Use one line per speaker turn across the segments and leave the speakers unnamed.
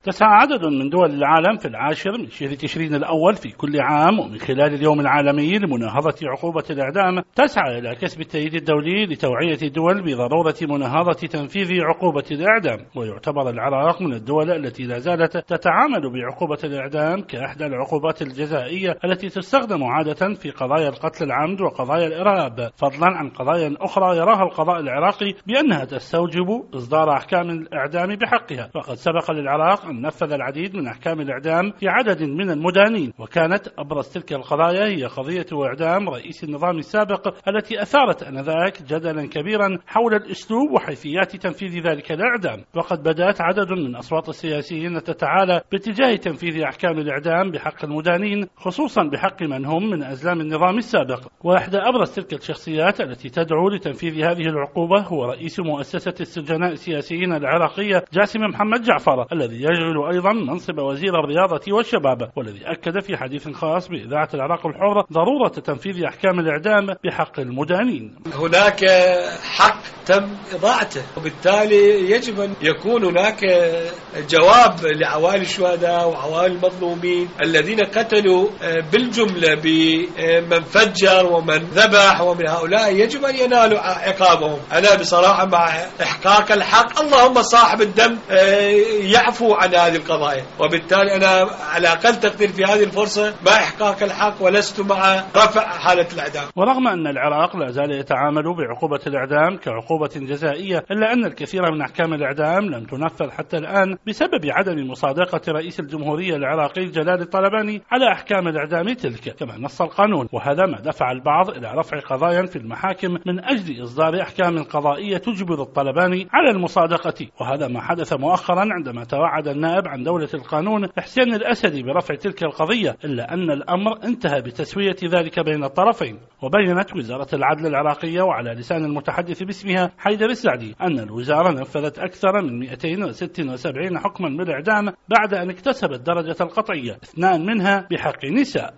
تسعى عدد من دول العالم في 10 من شهر تشرين الأول في كل عام ومن خلال اليوم العالمي لمناهضة عقوبة الإعدام تسعى إلى كسب التأييد الدولي لتوعية الدول بضرورة مناهضة تنفيذ عقوبة الإعدام. ويعتبر العراق من الدول التي لا زالت تتعامل بعقوبة الإعدام كأحدى العقوبات الجزائية التي تستخدم عادة في قضايا القتل العمد وقضايا الإرهاب، فضلا عن قضايا أخرى يراها القضاء العراقي بأنها تستوجب إصدار أحكام الإعدام بحقها. فقد سبق للعراق أن نفذ العديد من أحكام الإعدام في عدد من المدانين، وكانت أبرز تلك القضايا هي قضية إعدام رئيس النظام السابق التي أثارت آنذاك جدلا كبيرا حول الأسلوب وحيثيات تنفيذ ذلك الإعدام. وقد بدأت عدد من أصوات السياسيين تتعالى باتجاه تنفيذ أحكام الإعدام بحق المدانين، خصوصا بحق من هم من أزلام النظام السابق. وإحدى أبرز تلك الشخصيات التي تدعو لتنفيذ هذه العقوبة هو رئيس مؤسسة السجناء السياسيين العراقية جاسم محمد جعفر، الذي يشغل أيضا منصب وزير الرياضة والشباب، والذي أكد في حديث خاص بإذاعة العراق الحر ضرورة تنفيذ أحكام الإعدام بحق المدانين.
هناك حق تم إضاعته، وبالتالي يجب أن يكون هناك جواب لعوائل الشهداء وعوائل المظلومين الذين قتلوا بالجملة بمن فجر ومن ذبح، ومن هؤلاء يجب أن ينالوا عقابهم. أنا بصراحة مع إحقاق الحق، اللهم صاحب الدم يعفو عن هذه القضايا، وبالتالي أنا على أقل تقدير في هذه الفرصة مع إحقاق الحق ولست مع رفع حالة الإعدام.
ورغم أن العراق لا زال يتعامل بعقوبة الإعدام كعقوبة جزائية، إلا أن الكثير من أحكام الإعدام لم تنفذ حتى الآن بسبب عدم مصادقة رئيس الجمهورية العراقي جلال الطلباني على أحكام الإعدام تلك كما نص القانون. وهذا ما دفع البعض إلى رفع قضايا في المحاكم من أجل إصدار أحكام قضائية تجبر الطلباني على المصادقة. وهذا ما حدث مؤخرا عندما توعد النائب عن دولة القانون حسين الأسدي برفع تلك القضية، إلا أن الأمر انتهى بتسوية ذلك بين الطرفين. وبينت وزارة العدل العراقية وعلى لسان المتحدث باسمها حيدر السعدي أن الوزارة نفذت أكثر من 276 حكما بالإعدام بعد أن اكتسبت درجة القطعية، 2 منها بحق نساء.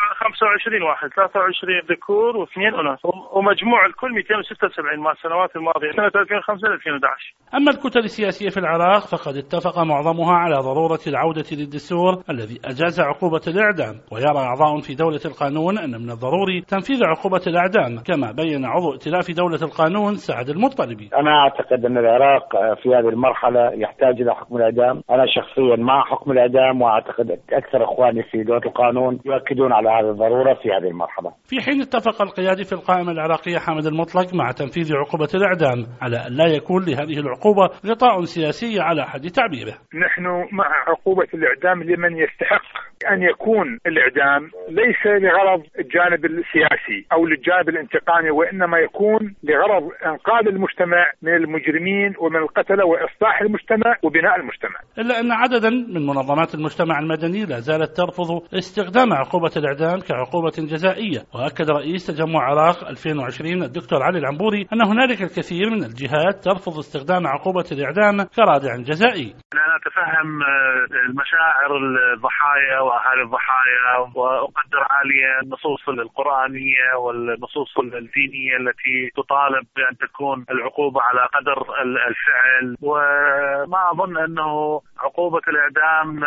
25 واحد، 23 ذكور و2 أناث، ومجموع الكل 276 مع السنوات الماضية سنة 2005 ل 2011.
أما الكتل السياسية في العراق فقد اتفق معظمها على ضرورة العودة للدستور الذي أجاز عقوبة الإعدام. ويرى أعضاء في دولة القانون أن من الضروري تنفيذ عقوبة الإعدام، كما بين عضو ائتلاف دولة القانون سعد المطلبي.
أنا أعتقد أن العراق في هذه المرحلة يحتاج إلى حكم الإعدام. أنا شخصيا مع حكم الإعدام، وأعتقد أكثر إخواني في دولة القانون يؤكدون على هذه الضرورة في هذه المرحلة.
في حين اتفق القيادي في القائمة العراقية حامد المطلق مع تنفيذ عقوبة الإعدام على أن لا يكون لهذه العقوبة غطاء سياسي على حد تعبيره.
نحن مع عقوبة الإعدام لمن يستحق أن يكون الإعدام، ليس لغرض الجانب السياسي أو للجانب الانتقامي، وإنما يكون لغرض إنقاذ المجتمع من المجرمين ومن القتلة وإصلاح المجتمع وبناء المجتمع.
إلا أن عددا من منظمات المجتمع المدني لا زالت ترفض استخدام عقوبة الإعدام كعقوبة جزائية. وأكد رئيس تجمع عراق 2020 الدكتور علي العنبوري أن هنالك الكثير من الجهات ترفض استخدام عقوبة الإعدام كرادع جزائي.
أنا أتفهم المشاعر الضحايا وأهالي الضحايا، وأقدر عاليا النصوص القرآنية والنصوص الدينية التي تطالب بأن تكون العقوبة على قدر الفعل. وما أظن أنه عقوبة الإعدام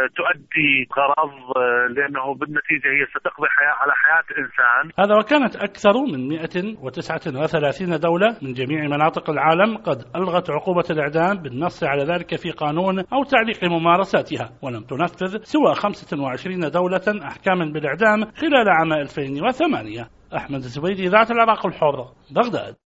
تؤدي غرض، لأنه بالنتيجة هي ستقضي على حياة إنسان.
هذا وكانت أكثر من 139 دولة من جميع مناطق العالم قد ألغت عقوبة الإعدام بالنص على ذلك في قانون أو تعليق ممارساتها، ولم تنفذ سوى 25 دولة أحكاما بالإعدام خلال عام 2008. أحمد الزبيدي، إذاعة العراق الحر، بغداد.